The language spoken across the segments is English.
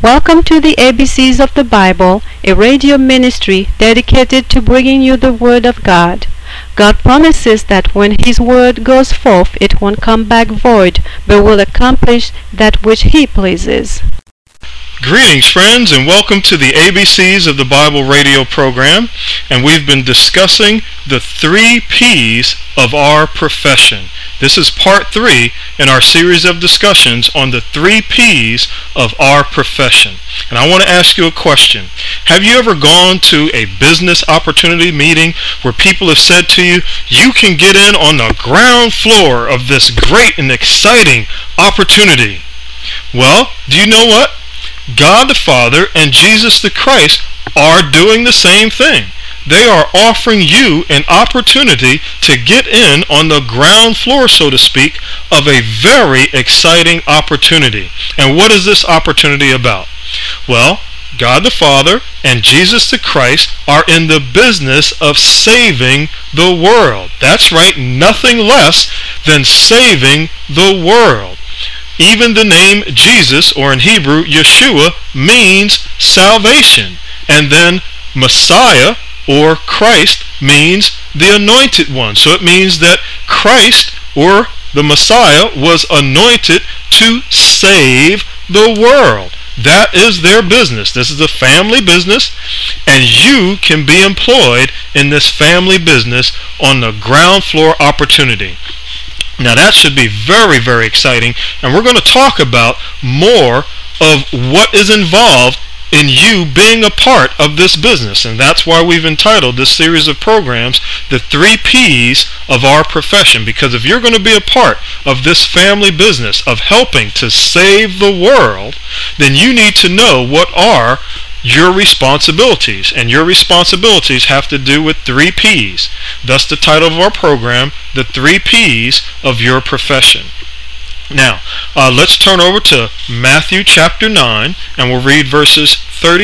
Welcome to the ABCs of the Bible, a radio ministry dedicated to bringing you the Word of God. God promises that when His Word goes forth, it won't come back void, but will accomplish that which He pleases. Greetings, friends, and welcome to the ABCs of the Bible radio program. And we've been discussing the 3 P's of our profession. This is part 3 in our series of discussions on the 3 P's of our profession. And I want to ask you a question. Have you ever gone to a business opportunity meeting where people have said to you, you can get in on the ground floor of this great and exciting opportunity? Well, do you know what? God the Father and Jesus the Christ are doing the same thing. They are offering you an opportunity to get in on the ground floor, so to speak, of a very exciting opportunity. And what is this opportunity about? Well, God the Father and Jesus the Christ are in the business of saving the world. That's right, nothing less than saving the world. Even the name Jesus, or in Hebrew, Yeshua, means salvation. And then Messiah, or Christ, means the anointed one. So it means that Christ, or the Messiah, was anointed to save the world. That is their business. This is a family business, and you can be employed in this family business on the ground floor opportunity. Now that should be very, very exciting, and we're going to talk about more of what is involved in you being a part of this business. And that's why we've entitled this series of programs the 3 P's of our profession. Because if you're going to be a part of this family business of helping to save the world, then you need to know what are your responsibilities. And your responsibilities have to do with 3 P's. Thus the title of our program, the 3 P's of your profession. Now, let's turn over to Matthew chapter 9, and we'll read verses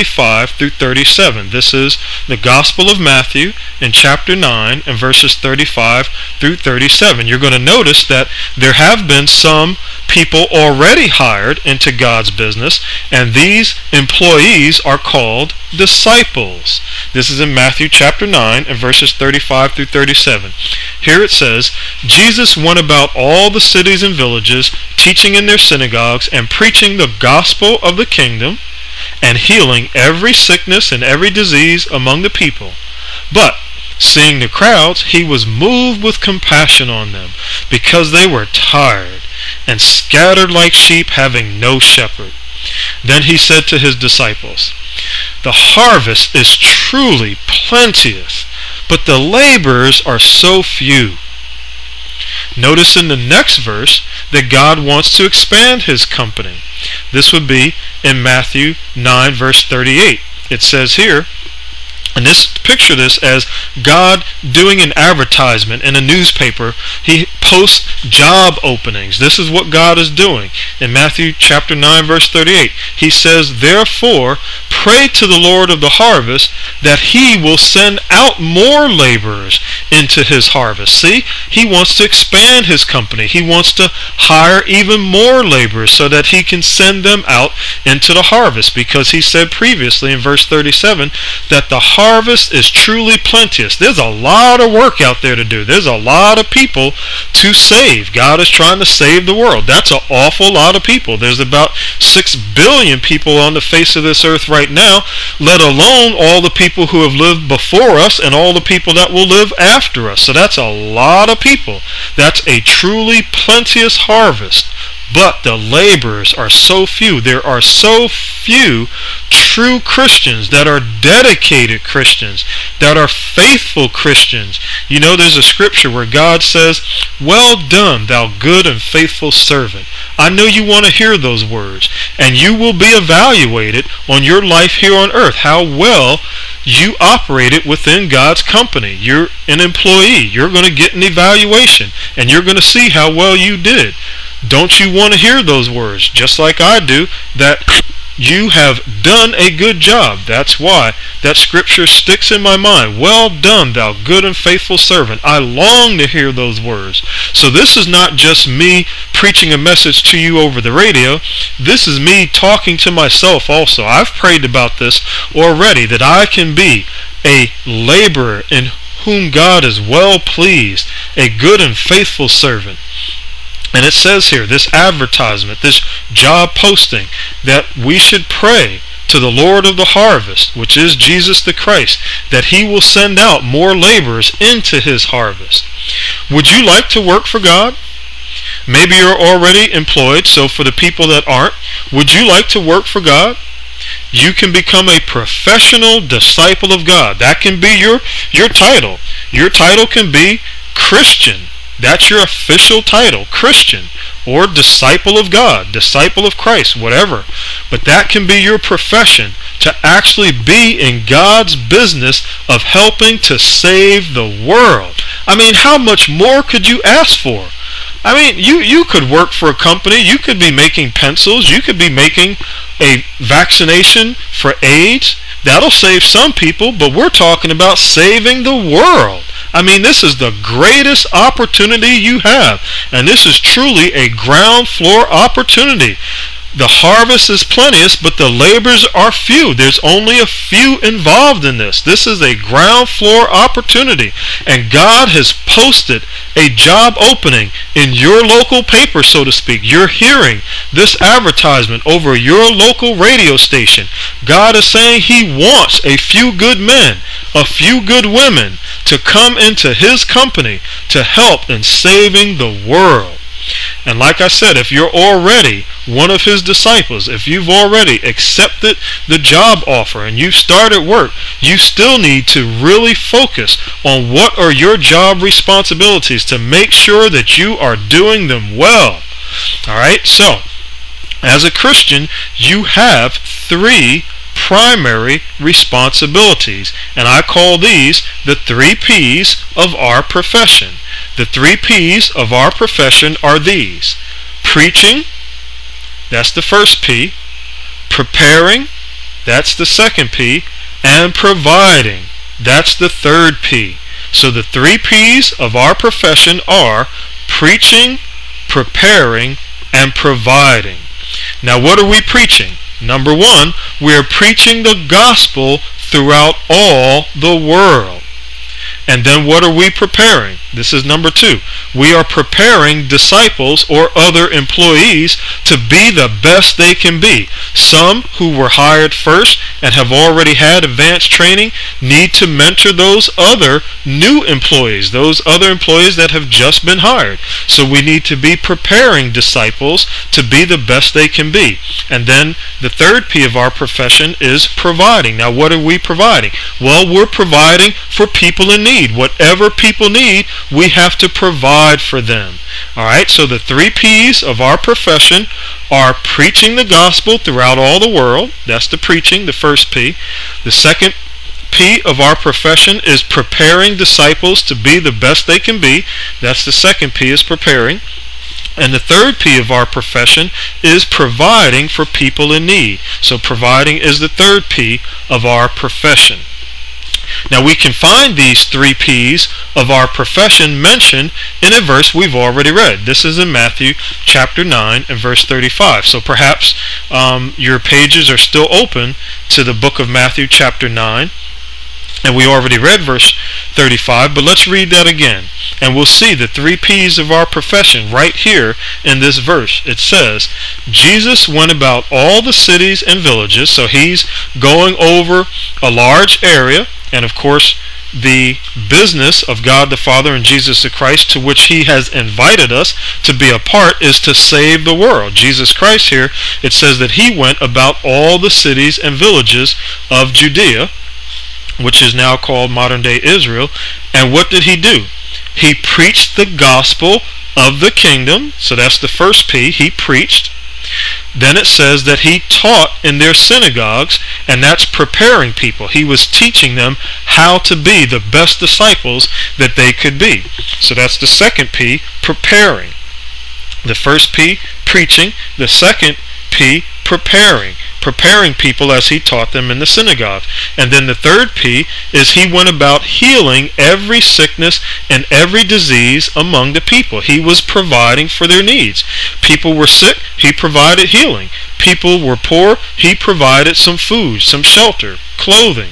35 through 37. This is the Gospel of Matthew in chapter 9 and verses 35 through 37. You're going to notice that there have been some people already hired into God's business, and these employees are called disciples. This is in Matthew chapter 9 and verses 35 through 37. Here it says, Jesus went about all the cities and villages, teaching in their synagogues and preaching the gospel of the kingdom and healing every sickness and every disease among the people. But seeing the crowds, he was moved with compassion on them, because they were tired and scattered like sheep, having no shepherd. Then he said to his disciples, the harvest is truly plenteous, but the laborers are so few. Notice in the next verse that God wants to expand his company. This would be in Matthew 9 verse 38. It says here, and picture this as God doing an advertisement in a newspaper. He posts job openings. This is what God is doing. In Matthew chapter 9 verse 38, he says, therefore, pray to the Lord of the harvest that he will send out more laborers into his harvest. See, he wants to expand his company. He wants to hire even more laborers so that he can send them out into the harvest, because he said previously in verse 37 that the harvest is truly plenteous. There's a lot of work out there to do. There's a lot of people to save. God is trying to save the world. That's an awful lot of people. There's about 6 billion people on the face of this earth right now, let alone all the people who have lived before us and all the people that will live after us. So that's a lot of people. That's a truly plenteous harvest. But the laborers are so few. There are so few true Christians that are dedicated Christians, that are faithful Christians. You know, there's a scripture where God says, well done, thou good and faithful servant. I know you want to hear those words, and you will be evaluated on your life here on earth, how well you operated within God's company. You're an employee. You're going to get an evaluation, and you're going to see how well you did. Don't you want to hear those words, just like I do, that you have done a good job. That's why that scripture sticks in my mind. Well done, thou good and faithful servant. I long to hear those words. So this is not just me preaching a message to you over the radio. This is me talking to myself also. I've prayed about this already, that I can be a laborer in whom God is well pleased, a good and faithful servant. And it says here, this advertisement, this job posting, that we should pray to the Lord of the harvest, which is Jesus the Christ, that he will send out more laborers into his harvest. Would you like to work for God? Maybe you're already employed, so for the people that aren't, would you like to work for God? You can become a professional disciple of God. That can be your title. Your title can be Christian. That's your official title, Christian, or disciple of God, disciple of Christ, whatever. But that can be your profession, to actually be in God's business of helping to save the world. I mean, how much more could you ask for? I mean, you could work for a company. You could be making pencils. You could be making a vaccination for AIDS. That'll save some people, but we're talking about saving the world. I mean, this is the greatest opportunity you have, and this is truly a ground floor opportunity. The harvest is plenteous, but the laborers are few. There's only a few involved in this. This is a ground floor opportunity, and God has posted a job opening in your local paper, so to speak. You're hearing this advertisement over your local radio station. God is saying he wants a few good men, a few good women to come into his company to help in saving the world. And like I said, if you're already one of his disciples, if you've already accepted the job offer and you started work, you still need to really focus on what are your job responsibilities to make sure that you are doing them well. Alright, so as a Christian, you have 3 primary responsibilities, and I call these the 3 P's of our profession. The 3 P's of our profession are these: preaching, that's the first P; preparing, that's the second P; and providing, that's the third P. So the 3 P's of our profession are preaching, preparing, and providing. Now, what are we preaching? Number 1, we are preaching the gospel throughout all the world. And then what are we preparing? This is number 2. We are preparing disciples or other employees to be the best they can be. Some who were hired first and have already had advanced training need to mentor those other new employees, those other employees that have just been hired. So we need to be preparing disciples to be the best they can be. And then the third P of our profession is providing. Now, what are we providing? Well, we're providing for people in need. Whatever people need, we have to provide for them. Alright, so the 3 P's of our profession are preaching the gospel throughout all the world. That's the preaching, the first P. The second P of our profession is preparing disciples to be the best they can be. That's the second P, is preparing. And the third P of our profession is providing for people in need. So providing is the third P of our profession. Now, we can find these 3 P's of our profession mentioned in a verse we've already read. This is in Matthew chapter 9 and verse 35. So perhaps your pages are still open to the book of Matthew chapter 9. And we already read verse 35, but let's read that again. And we'll see the 3 P's of our profession right here in this verse. It says, Jesus went about all the cities and villages. So he's going over a large area. And of course, the business of God the Father and Jesus the Christ, to which he has invited us to be a part, is to save the world. Jesus Christ here, it says that he went about all the cities and villages of Judea, which is now called modern-day Israel. And what did he do? He preached the gospel of the kingdom. So that's the first P. He preached. Then it says that he taught in their synagogues, and that's preparing people. He was teaching them how to be the best disciples that they could be. So that's the second P, preparing. The first P, preaching. The second P, preparing. preparing people as he taught them in the synagogue. And then the third P is he went about healing every sickness and every disease among the people. He was providing for their needs. People were sick, he provided healing. People were poor, he provided some food, some shelter, clothing.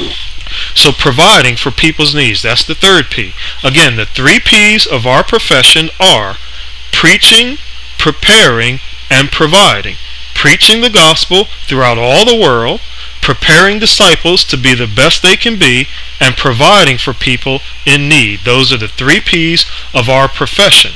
So providing for people's needs, that's the third P. Again, the three P's of our profession are preaching, preparing, and providing. Preaching the gospel throughout all the world, preparing disciples to be the best they can be, and providing for people in need. Those are the three P's of our profession.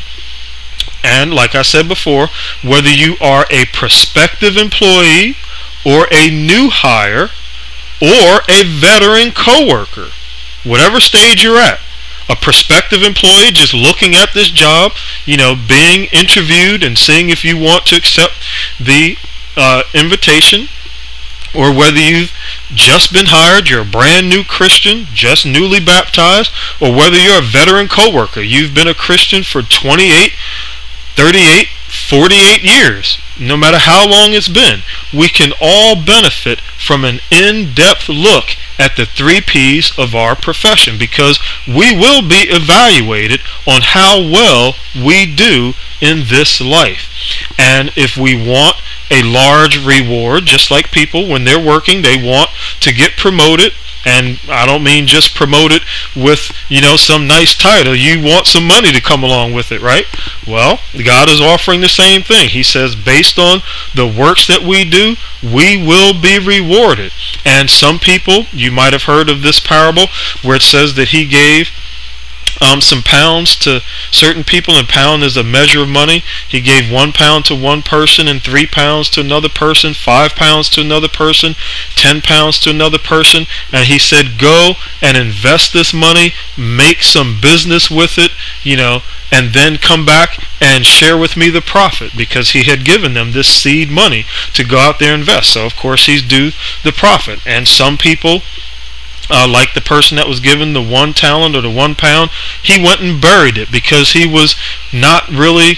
And like I said before, whether you are a prospective employee or a new hire or a veteran coworker, whatever stage you're at, a prospective employee just looking at this job, being interviewed and seeing if you want to accept the invitation, or whether you've just been hired, you're a brand new Christian, just newly baptized, or whether you're a veteran coworker, you've been a Christian for 28, 38, 48 years, no matter how long it's been, we can all benefit from an in-depth look at the three P's of our profession, because we will be evaluated on how well we do in this life. And if we want a large reward, just like people when they're working, they want to get promoted. And I don't mean just promoted with, some nice title. You want some money to come along with it, right? Well, God is offering the same thing. He says, based on the works that we do, we will be rewarded. And some people, you might have heard of this parable where it says that he gave some pounds to certain people, and pound is a measure of money. He gave 1 pound to one person, and 3 pounds to another person, 5 pounds to another person, 10 pounds to another person, and he said, go and invest this money, make some business with it, and then come back and share with me the profit, because he had given them this seed money to go out there and invest. So of course he's due the profit. And some people, like the person that was given the 1 talent or the 1 pound, he went and buried it because he was not really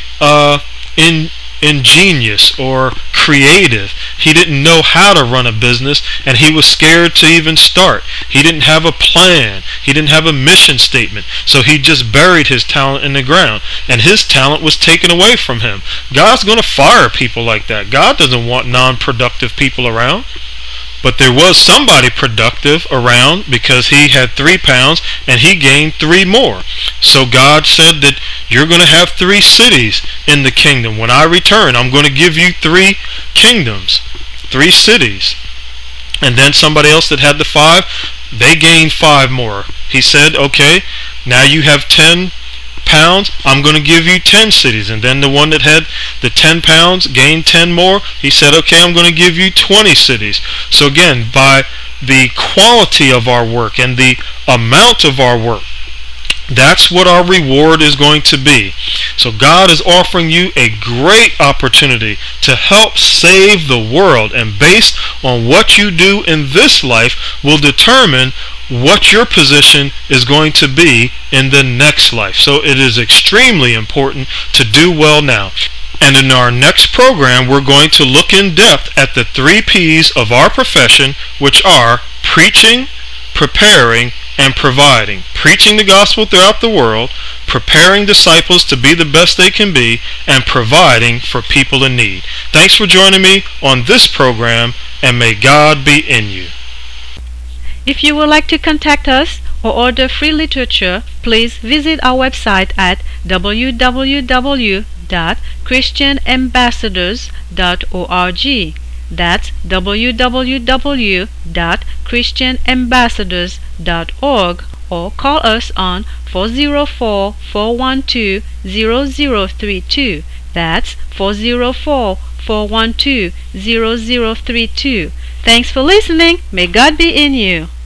ingenious or creative. He didn't know how to run a business, and he was scared to even start. He didn't have a plan. He didn't have a mission statement. So he just buried his talent in the ground, and his talent was taken away from him. God's going to fire people like that. God doesn't want non-productive people around. But there was somebody productive around, because he had 3 pounds and he gained 3 more. So God said that you're going to have 3 cities in the kingdom. When I return, I'm going to give you 3 kingdoms, 3 cities. And then somebody else that had the 5, they gained 5 more. He said, okay, now you have 10 pounds, I'm going to give you 10 cities. And then the one that had the 10 pounds gained 10 more. He said, okay, I'm going to give you 20 cities. So again, by the quality of our work and the amount of our work, that's what our reward is going to be. So God is offering you a great opportunity to help save the world, and based on what you do in this life will determine what your position is going to be in the next life. So it is extremely important to do well now. And in our next program, we're going to look in depth at the 3 P's of our profession, which are preaching, preparing, and providing. Preaching the gospel throughout the world, preparing disciples to be the best they can be, and providing for people in need. Thanks for joining me on this program, and may God be in you. If you would like to contact us or order free literature, please visit our website at www.christianambassadors.org. That's www.christianambassadors.org, or call us on 404-412-0032. That's 404-412-0032. Thanks for listening. May God be in you.